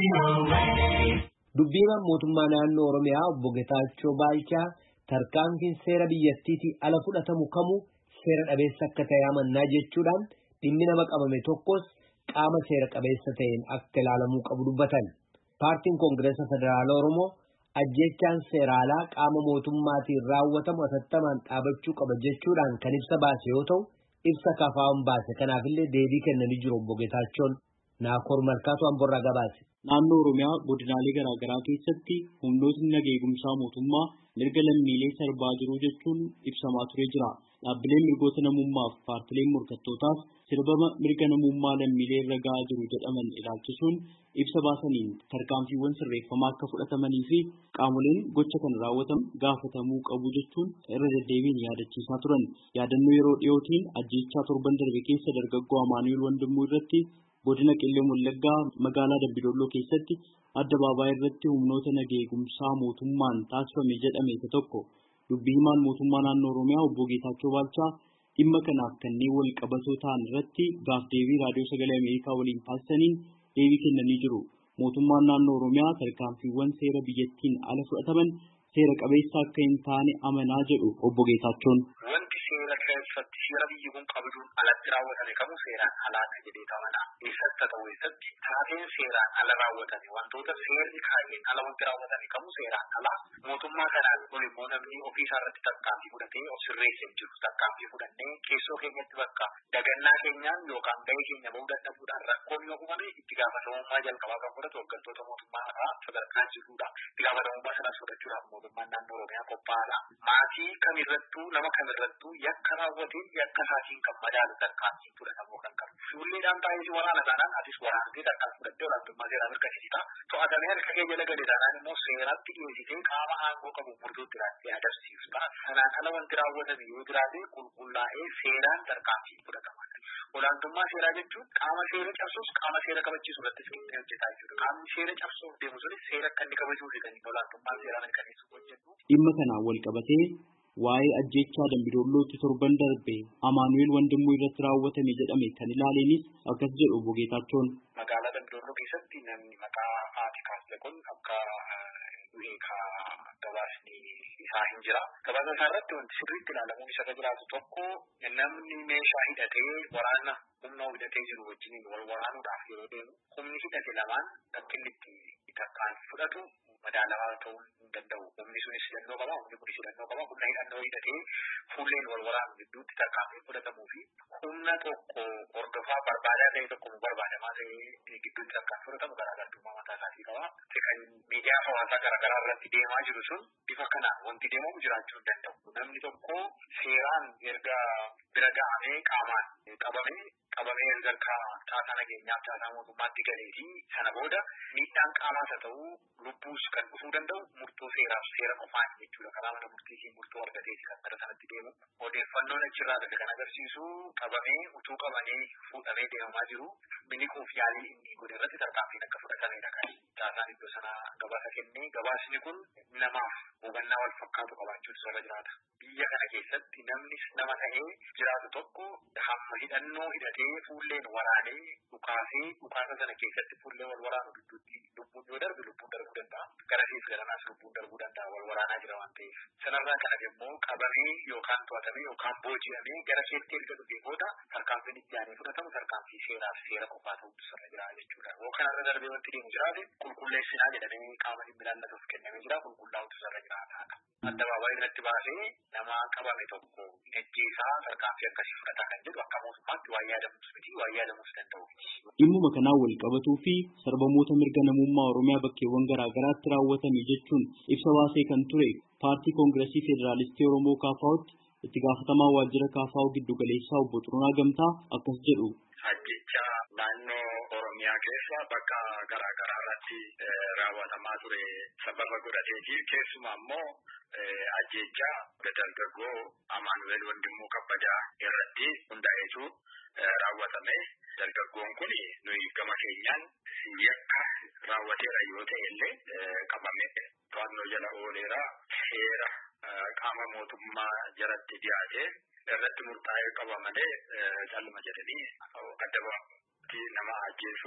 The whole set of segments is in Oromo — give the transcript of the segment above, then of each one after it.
Dubbiimaan mootummaa naannoo Oromiyaa obbo Getaachoo Baalchaa tarkaanfiin seera biyyattiitii ala fudhatamu kamuu seera dhabeessa akka ta'e amannaa jechuudhaan dhimmi nama qabame tokkos qaama seera qabeessa ta'een akka ilaalamuu qabu dubbatan. Paartiin Koongireesa Federaalaa Oromoo ajjechaan seeraalaa qaama mootummaatiin raawwatamu atattamaan dhaabachuu qaba jechuudhaan kan ibsa baase yoo ta'u, ibsa kafaa'uun baase kanaafillee deebii kennanii jiru obbo Getaachoon. Naakoor Malkaatu Amborraa gabaase. Naannoo Oromiyaa godinaalee garaa garaa keessatti humnootni nagaa eegumsaa mootummaa mirga lammiilee sarbaa jiru jechuun ibsamaa ture jira. Dhaabbileen mirgoota namummaa fi paartileen morkattootaas sirbama mirga namummaa lammiilee irra gahaa jiru jedhaman ilaalchisuun ibsa baasaniin tarkaanfiiwwan sirreeffamaa akka fudhatamanii fi qaamoleen gocha kan raawwatan gaafatamuu qabu jechuun irra deddeebiin yaadachiisaa turan. Yaadannoo yeroo dhiyootiin ajjeechaa torban darbe keessa dargaggoo Amaanu'eel Wandimmoo irratti godina Qellem Wallaggaa magaalaa Dambidolloo keessatti addabaabaayii irratti humnoota nagaa eegumsaa mootummaan taasifame jedhame tokko dubbii himaan mootummaa naannoo Oromiyaa obbo Getaachoo Baalchaa dhimma kanaaf kanneen wal qabatoo ta'an irratti gaaf-deebii raadiyoo sagalee Ameerikaa waliin taasisaniin deebii kennanii jiru. Mootummaan naannoo Oromiyaa tarkaanfiiwwan seera biyyattiin ala fudhataman seera qabeessa akka hin taane amanaa jedhu obbo Getaachoon. Wanti seera keessatti seera biyyi kun qabduun alatti raawwatame kamuu seeraan alaata jedhee tamanaa. Eessatti ta'u eessatti taateen seeraan ala raawwatame wantoota seerri kaayeen ala wanti raawwatame kamuu seeraan alaa mootummaa kanaan ol immoo namni ofiisaa irratti tarkaanfii fudhatee of sirreessee jiru tarkaanfii fudhannee keessoo keenyatti bakka dagannaa keenyaan yookaan gahee keenya bahuu dadhabuudhaan rakkoon yoo uumame itti gaafatamummaa jalqabaa kan fudhatu hooggantoota mootummaa irraa sadarkaa jiruudha. Itti gaafatamummaa sanas fudhachuudhaaf mootummaan naannoo Oromiyaa qophaa'aadha. Maatii kamirrattuu nama kamirrattuu yakka raawwateen yakka isaatiin kan madaalu tarkaanfii fudhatamuu kan qabu. Fuulleedhaan taa'ee waraana taanaan atis waraantee tarkaanfii fudhattee olaantummaa seeraa mirkaneessita. To'atamee harka kee jala gadi taanaan immoo seeratti dhiyeessitee qaama aangoo qabu murtootti ilaaltee agarsiifta. Sanaan ala wanti raawwatame yoo jiraate qulqullaa'ee seeraan tarkaanfii fudhatama. Olaantummaa seeraa jechuun qaama seera cabsuus qaama seera kabachiisu irrattis qixxee hojjetaa jechuudha. Qaamni seera cabsuuf deemu sunis seera akka inni kabajuu fi kan olaantummaa seeraa mirkaneessuuf hojjetu. Dhimma kanaan wal qabatee waa'ee ajjeechaa Dambidollootti torban darbe Amaanu'eel Wandimmoo irratti raawwatame jedhame kan ilaaleenis akkas jedhu obbo Getaachoon. Magaalaa Dambidolloo keessatti namni maqaa haati kaasee kun akka gabaasni isaa hin jira. Gabaasa isaa irratti wanti sirriitti ilaalamuun isa jiraatu tokko namni meeshaa hidhatee waraana humna hidhatee jiru wajjin wal waraanuudhaaf yeroo deemu humni hidhate lamaan akka inni itti tarkaanfii fudhatu madaalawaa ta'uu hin danda'u. Humni sunis hidhannoo qaba, humni kunis hidhannoo qaba. Humna hidhannoo hidhatee fuulleen wal waraanu gidduutti tarkaanfii fudhatamuu fi humna tokko hordofaa barbaadaa ta'e tokko barbaadamaa ta'e gidduutti tarkaanfii fudhatamu garaagartummaa mataa isaatii qaba. Miidiyaa hawaasaa garaagaraa irratti deemaa jiru sun bifa kanaan wanti deemamu jiraachuu hin danda'u. Namni tokko seeraan erga bira ga'amee qaamaan qabamee erga caasaa nageenyaaf caasaa mootummaatti galeetii sana booda miidhaan qaamaas haa ta'u lubbuus kan dhufuu danda'u murtoo seeraaf seera qofaan jechuudha. Karaa mana murtiitiin murtoo argateeti kan gara sanatti deemu. Odeeffannoon achirraa dhufe kan agarsiisu qabamee utuu qabanii fuudhamee deemamaa jiru miliquuf yaalii inni godhe irratti tarkaanfiin akka fudhatamedha kan caasaan iddoo sana gabaasa kennee gabaasni kun namaaf hubannaa wal fakkaatu qabaachuun irra jiraata. Biyya kana keessatti namni nama ta'ee jiraatu tokko hamma hidhannoo hidhatee fuulleen waraanee dhukaasa sana keessatti fuullee wal waraanu gidduutti lubbuun yoo darbe lubbuun darbuu danda'a. Garasiif garanaas lubbuun darbuu danda'a wal waraanaa jira waan ta'eef. Sanarraa kana immoo qabamee yookaan to'atamee yookaan booji'amee gara keetti erga dhufee booda tarkaanfiin itti aanee fudhatamu tarkaanfii seeraaf seera qofaa ta'utu irra jira jechuudha. Yoo kanarra darbee wanti deemu jiraate qulqulleessinaa jedhamee qaama dhimmi ilaallatuuf kennamee jira qulqullaa'utu irra jiraata. Addabaabaayii irratti baasee nama qabame tokko ajjeesaa tarkaanfii akkasii fudhataa kan jedhu akka mootummaatti waa yaadamus miti waa yaadamus danda'u. Dhimmuma kanaan wal qabatuu fi sarbamoota mirga namummaa Oromiyaa bakkeewwan garaa garaatti raawwatame jechuun ibsa baasee kan ture paartii Koongireesii Federaalistii Oromoo KFO'tti itti gaafatamaa waajjira KFO giddu galeessaa obbo Xuruunaa Gamtaa akkas jedhu. Ajjeechaa naannoo Oromiyaa keessa bakka garaa garaa irratti raawwatamaa ture sababa godhateetiif keessumaa immoo ajjeechaa dargaggoo Amaanu'eel Wandimmoo Kabbadaa irratti hundaa'eetu raawwatame. Dargaggoon kun nuyi gama keenyaan yakka raawwateera yoo ta'e illee qabamee to'annoo jala ooleera. Seera qaama mootummaa jalatti dhiyaatee irratti murtaa'ee qaba malee calluma jedhanii adda baafatti nama ajjeesuun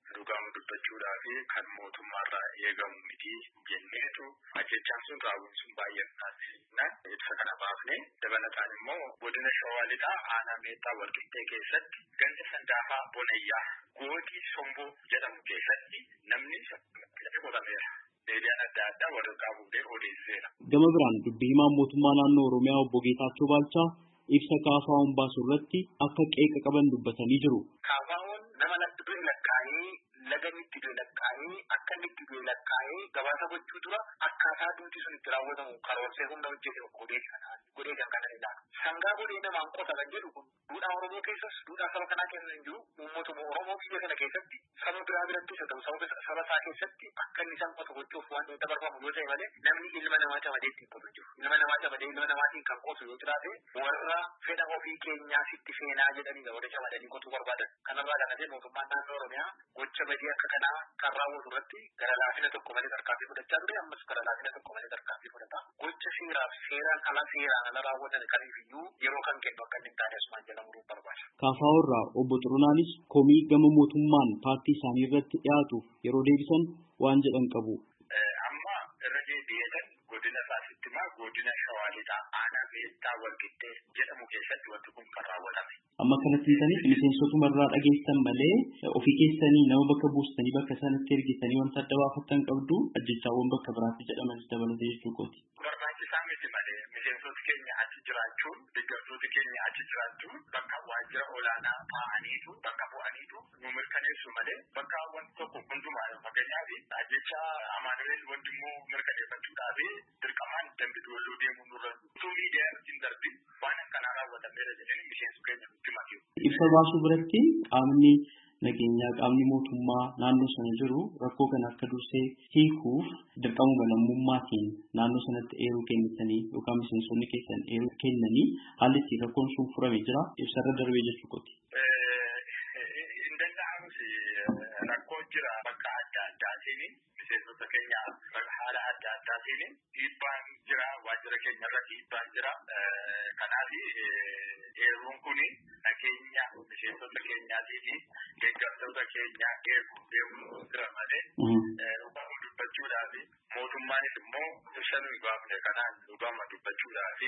dhugamu dubbachuudhaa fi kan mootummaarraa eegamu miti jenneetu ajjechaan sun raawwiin sun baay'ee ibsa kana baafne dabalataan immoo godina Shawaa Lixaa aanaa Meettaa Walqixxee keessatti ganda Sandaafaa Bonayyaa Gootii Somboo jedhamu keessatti namni qotameera. Miidiyaan adda addaa waraqaa fuudhee odeesseera. Gama biraan dubbii himaan mootummaa naannoo Oromiyaa obbo Geetaachoo Baalchaa ibsa KFO'n baasu irratti akka qeeqa qaban dubbatanii jiru. KFO'n nama lakkii lakkaa'ee lagamitti lakkaa'ee akka inni lakkaa'ee gabaasa gochuu dura akkaataa duuti sun itti raawwatamu karoorsee hunda hojjetee godhee kan kana ilaala. Sangaa godhee namaan qota kan jedhu kun duudhaa Oromoo keessas duudhaa saba kanaa keessa hin jiru uummatuma Oromoo biyya kana keessatti saba biraa birattis haa ta'u saba isaa keessatti akka inni isaan qotu gochuuf waan dabarfamu yoo ta'e malee namni ilma namaa camadee ittiin qotu jiru. Ilma namaa camadee ilma namaatiin kan qotu yoo jiraate warra fedha ofii keenyaa sitti seenaa jedhanii warra camadanii qotuu barbaadan. Kanarraa kan ta'e mootummaan naannoo Oromiyaa gocha badii akka kanaa kan raawwatu irratti gara laafina tokko malee tarkaanfii fudhachaa ture ammas gara laafina tokko malee tarkaanfii fudhata. Gocha seeraan ala raawwatan kamiifiyyuu yeroo kan kennu akka inni taane asumaan jedhamu barbaada. KFO'rraa obbo Xurunaanis komii gama mootummaan paartii isaanii irratti dhiyaatuuf yeroo deebisan waan jedhan qabu. Amma irra deebi'eetan godina Saasittimaa godina Shawaa Lixaa aanaa Meettaa Walqixxee jedhamu keessatti wanti kun kan raawwatame. Amma kanatti isaaniif miseensotuma irraa dhageessan malee ofii keessanii nama bakka buustanii bakka sanatti ergitanii wanta adda baafattan qabdu ajjechaawwan bakka biraatti jedhaman dabalatee jechuu kooti. Barbaachisaa miti malee miseensota keenya achi jiraachuun deeggartoota keenya achi jiraachuun bakka waajjira olaanaa taa'aniitu bakka bu'aniitu nu mirkaneessu malee bakka wanti tokko hundumaa fakkeenyaaf ajjecha Amaanu'eel Wandimmoo mirkaneeffachuudhaaf dirqamaan Dambidolloo deemuun nurra utuu miidiyaa irratti darbi waan akkanaa raawwatameera jedhanii miseensu keenya nutti makiu. Ibsa baasuu biratti qaamni nageenyaa qaamni mootummaa naannoo sana jiru rakkoo kana akka dursee hiikuuf dirqamuma lammummaatiin naannoo sanatti eeruu kennitanii yookaan miseensonni keessan eeruu kennanii haalli itti rakkoon sun furame jira ibsarra darbee jechuu kooti. Hin danda'amus rakkoo jira bakka adda addaatiin miseensota keenya haala adda addaatiin dhiibbaan jira waajjira keenya irra dhiibbaan jira kanaaf eeruun kun nageenya miseensota keenyaatii fi deeggartoota keenyaa eeguu deemuu jira malee dhugama dubbachuudhaaf mootummaanis immoo ibsa nuyi baafne kanaan dhugama dubbachuudhaaf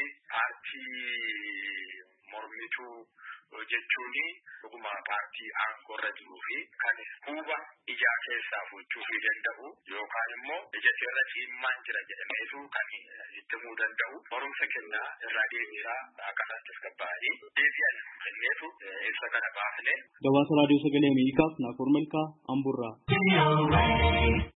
paartii mormituu jechuun dhuguma paartii aangoorra jiruu fi kan huba ijaa keessaa fuuchuu danda'u yookaan immoo ija irra ciimmaan jira jedhameetu kan itti himuu danda'u barumsa kennaa irraa deebiirraa akkanaattis qabbaa'anii deebi'an kenneetu ibsa kana baafne. Gabaasa raadiyoo sagalee Ameerikaaf Naakoor Malkaa Amburraa.